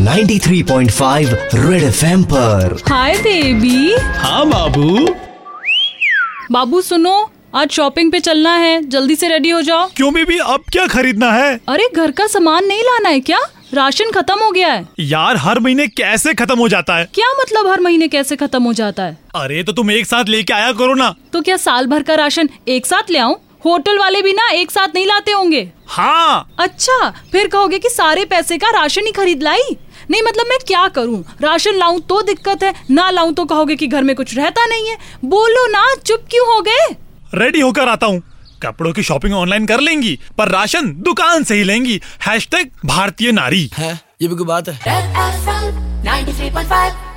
93.5 red FM पर। Hi baby. हाँ बाबू। बाबू सुनो, आज शॉपिंग पे चलना है, जल्दी से रेडी हो जाओ। क्यों बेबी, अब क्या खरीदना है? अरे घर का सामान नहीं लाना है क्या? राशन खत्म हो गया है। यार हर महीने कैसे खत्म हो जाता है? क्या मतलब हर महीने कैसे खत्म हो जाता है? अरे तो तुम एक साथ लेके आया करो ना। तो क्या साल भर का राशन एक साथ ले आऊं? होटल वाले भी ना एक साथ नहीं लाते होंगे। हाँ। अच्छा, फिर कहोगे कि सारे पैसे का राशन ही खरीद लाई? नहीं मतलब मैं क्या करूं? राशन लाऊं तो दिक्कत है, ना लाऊं तो कहोगे कि घर में कुछ रहता नहीं है। बोलो ना, चुप क्यों हो गए? रेडी होकर आता हूँ। कपड़ों की शॉपिंग ऑनलाइन कर लेंगी, पर राशन दुकान से ही लेंगी। #भारतीय नारी। है ये भी कोई बात है? Red FM 93.5